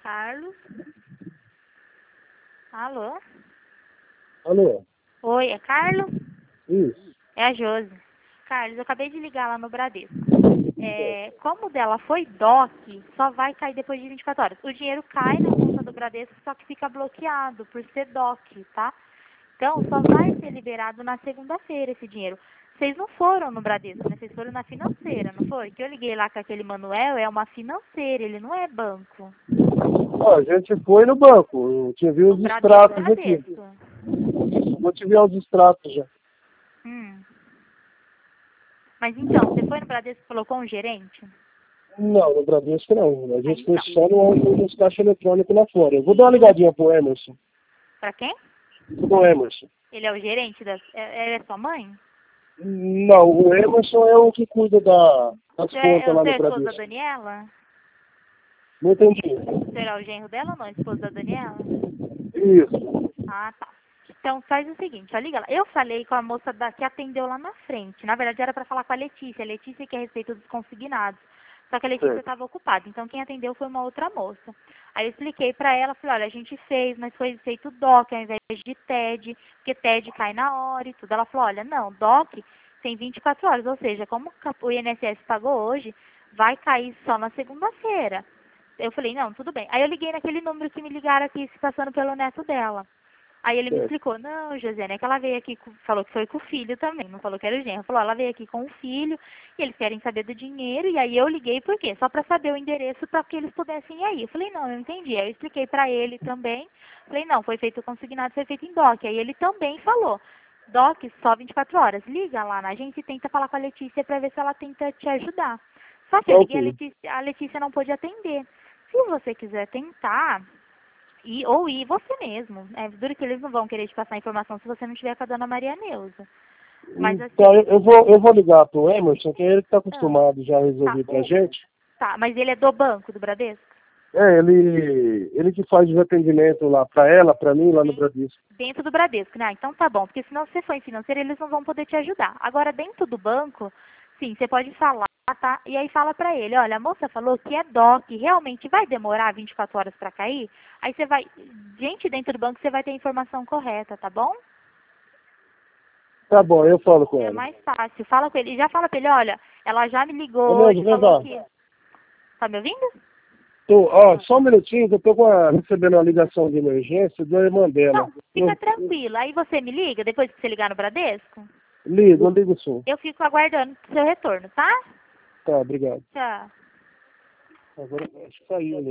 Carlos? Alô? Alô? Oi, é Carlos? Isso. É a Josi. Carlos, eu acabei de ligar lá no Bradesco. Como o dela foi DOC, só vai cair depois de 24 horas. O dinheiro cai na conta do Bradesco, só que fica bloqueado por ser DOC, tá? Então, só vai ser liberado na segunda-feira esse dinheiro. Vocês não foram no Bradesco, né? Vocês foram na financeira, não foi? Que eu liguei lá com aquele Manuel, é uma financeira, ele não é banco. Ó, a gente foi no banco. Eu te vi No os extratos aqui. Bradesco. Vou te ver os extratos já. Hum. Mas então, você foi no Bradesco e colocou um gerente? Não, no Bradesco não. A gente foi Então, só nos caixa eletrônico lá fora. Eu vou dar uma ligadinha pro Emerson. pra quem? Pro Emerson. Ele é o gerente das... Ele é sua mãe? Não, o Emerson é o que cuida das contas lá Você no é a esposa da Bradesco. Daniela? Não entendi. Você é o genro dela ou não? A esposa da Daniela? Isso. Ah, tá. Então faz o seguinte, ó, liga lá. Eu falei com a moça que atendeu lá na frente. Na verdade era para falar com a Letícia. A Letícia que é a respeito dos consignados. Só que a Letícia Certo. estava ocupada. Então quem atendeu foi uma outra moça. Aí eu expliquei para ela, falei, olha, a gente fez, mas foi feito DOC ao invés de TED, porque TED cai na hora e tudo. Ela falou, olha, não, DOC tem 24 horas, ou seja, como o INSS pagou hoje, vai cair só na segunda-feira. Eu falei, não, tudo bem. Aí eu liguei naquele número que me ligaram aqui, se passando pelo neto dela. Aí ele me Certo. explicou, não, Josiane, é que ela veio aqui, falou que foi com o filho também, não falou que era o genro. Falou, ela veio aqui com o filho, e eles querem saber do dinheiro, e aí eu liguei, por quê? Só para saber o endereço para que eles pudessem ir aí. Eu falei, não, eu entendi. Aí eu expliquei para ele também, falei, não, foi feito consignado, foi feito em DOC. Aí ele também falou, DOC só 24 horas, liga lá na agência e tenta falar com a Letícia para ver se ela tenta te ajudar. Só que eu liguei, Ok. a Letícia não pôde atender. Se você quiser tentar, ou ir você mesmo. É duro que eles não vão querer te passar informação se você não tiver com a dona Maria Neuza. Mas Então, assim. eu vou ligar pro Emerson, que é ele que tá Ah, acostumado já a tá, resolver pra gente. tá, mas ele é do banco, do Bradesco? É, ele que faz os atendimentos lá pra ela, pra mim, lá no Sim. Bradesco. Dentro do Bradesco, né? Então tá bom, porque senão se você for em financeiro, eles não vão poder te ajudar. Agora, dentro do banco, sim, você pode falar, tá? E aí fala pra ele, olha, a moça falou que é DOC, realmente vai demorar 24 horas pra cair? Aí você vai, gente, dentro do banco você vai ter a informação correta, tá bom? Tá bom, eu falo com É ela. mais fácil. Fala com ele. E já fala pra ele, olha, ela já me ligou Ô, hoje, Neuza, vem falou cá. que. Tá me ouvindo? Ó, só um minutinho, que eu tô recebendo uma ligação de emergência da irmã dela. Não, fica tranquila. Aí você me liga, depois que você ligar no Bradesco, Ligo sim. eu fico aguardando seu retorno, tá? Tá, obrigado. Tchau. Agora acho que saiu, né?